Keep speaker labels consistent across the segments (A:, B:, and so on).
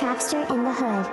A: Trapster in the Hood.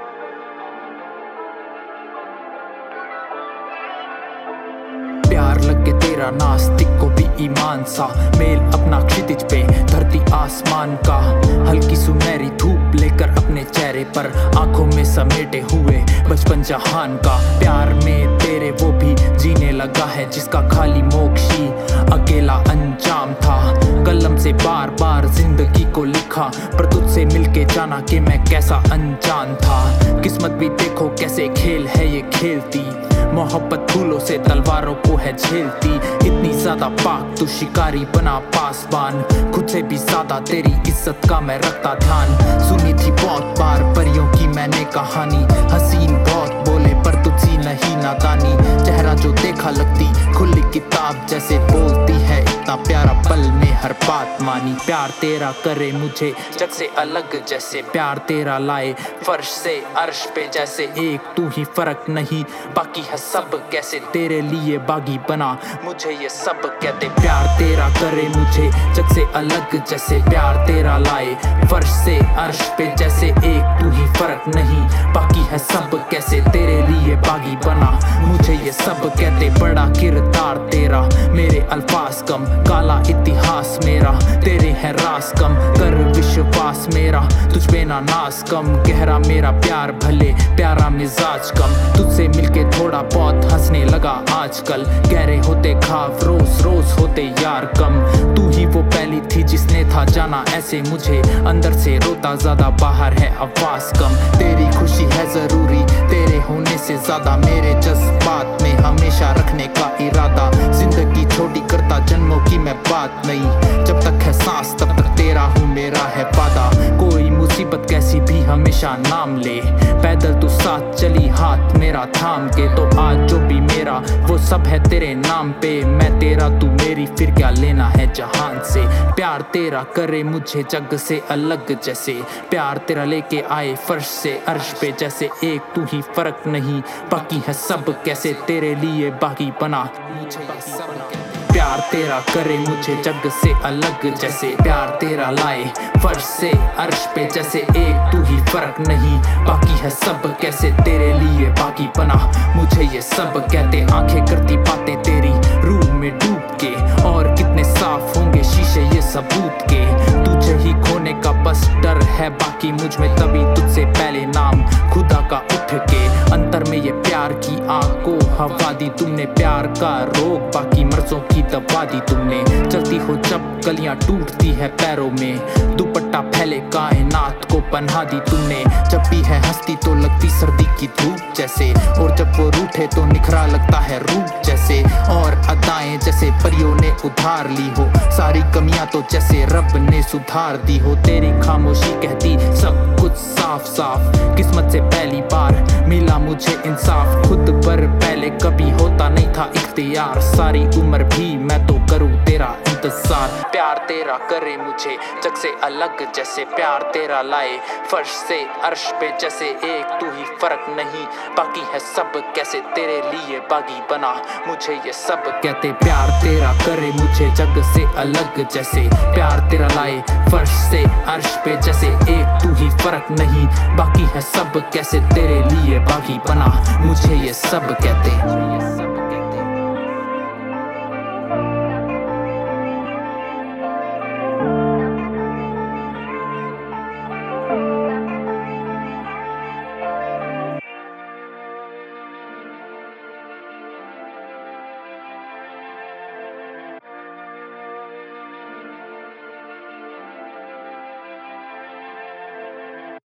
B: प्यार लगे तेरा नास्तिक को भी ईमान सा, मेल अपना क्षितिज पे धरती आसमान का। हल्की सुनहरी धूप लेकर अपने चेहरे पर, आंखों में समेटे हुए बचपन जहान का। प्यार में तेरे वो भी जीने लगा है जिसका खाली मोक्ष ही अकेला अंजाम था। कलम से बार बार जिंदगी को लिखा, पर तुझसे मिलके जाना कि मैं कैसा अनजान था। किस्मत भी देखो कैसे खेल है ये खेलती, मोहब्बत फूलों से तलवारों को है झेलती। इतनी ज्यादा पाक तू शिकारी बना पासबान, खुद से भी ज्यादा तेरी इज्जत का मैं रखता ध्यान। सुनी थी बहुत बार परियों की मैंने कहानी, हसीन बहुत बोले पर तुझी नहीं नादानी। चेहरा जो देखा लगती खुली किताब जैसे, बोलती है इतना प्यारा पल में हर बात मानी। प्यार तेरा करे मुझे जग से अलग जैसे, प्यार तेरा लाए फर्श से अर्श पे जैसे। एक तू ही फर्क नहीं बाकी है सब कैसे, तेरे लिए बागी बना मुझे ये सब कहते। प्यार तेरा करे मुझे जग से अलग जैसे, प्यार तेरा लाए फर्श से अर्श पे जैसे। एक तू ही फर्क नहीं बाकी है सब कैसे, तेरे लिए बागी बना मुझे ये सब कहते। बड़ा किरदार तेरा मेरे अल्फाज कम, काला इतिहास मेरा तेरे है रास कम। कर विश्वास मेरा तुझ पे ना नाज कम, गहरा मेरा प्यार भले प्यारा मिजाज कम। तुझसे मिलके थोड़ा बहुत हंसने लगा आजकल, गहरे होते ख्वाब रोज रोज होते यार कम। तू ही वो पहली थी जिसने था जाना ऐसे मुझे, अंदर से रोता ज्यादा बाहर है आवाज कम। तेरी खुशी है जरूरी तेरे होने से ज्यादा, मेरे जज्बात में हमेशा रखने का इरादा। जिंदगी छोटी करता जन्मों की मैं बात नहीं, जब तक है सांस तब तक तेरा हूँ मेरा है वादा। कोई मुसीबत कैसी भी हमेशा नाम ले, पैदल तू साथ चली हाथ मेरा थाम के। तो आज जो भी मेरा वो सब है तेरे नाम पे, मैं तेरा तू मेरी फिर क्या लेना है जहान से। प्यार तेरा करे मुझे जग से अलग जैसे, प्यार तेरा लेके आए फर्श से अर्श पे जैसे। एक तू ही फर्क नहीं बाकी है सब कैसे, तेरे लिए बाकी बना मुझे ये सब कहते। प्यार तेरा करे मुझे जग से अलग जैसे, प्यार तेरा लाए फर्श से अर्श पे जैसे। एक तू ही फर्क नहीं बाकी है सब कैसे, तेरे लिए बाकी बना मुझे ये सब कहते। आंखें करती बातें तेरी रूह में डूब के, और कितने साफ होंगे शीशे ये सबूत के। तुझे ही खोने का बस डर है बाकी मुझ में, तभी तुझसे पहले नाम खुदा का उठ के। अंतर में ये प्यार की आग को हवा दी तुमने, प्यार का रोग बाकी मर्जों की दवा दी तुमने। चलती हो जब कलियां टूटती है पैरों में, दुपट्टा फैले कायनात को पन्हा दी तुमने। जब भी है हंसती तो लगती सर्दी की धूप जैसे, और जब वो रूठे तो निखरा लगता है रूप जैसे। और अदाएं जैसे परियों ने उधार ली हो, सारी कमियां तो जैसे रब ने सुधार दी हो। तेरी खामोशी कहती सब कुछ साफ साफ, किस्मत से पहली बार मिला मुझे इंसाफ। खुद पर पहले कभी होता नहीं था इख्तियार, सारी उम्र भी मैं तो करूँ तेरा इंतजार। प्यार तेरा करे मुझे जग से अलग जैसे, प्यार तेरा लाए फर्श से अर्श पे जैसे। एक तू ही फर्क नहीं बाकी है सब कैसे, तेरे लिए बागी बना मुझे ये सब कहते। प्यार तेरा करे मुझे जग से अलग जैसे, प्यार तेरा लाए फर्श से अर्श पे जैसे। एक तू ही फर्क नहीं बाकी है सब कैसे, तेरे लिए बागी बना मुझे ये सब कहते।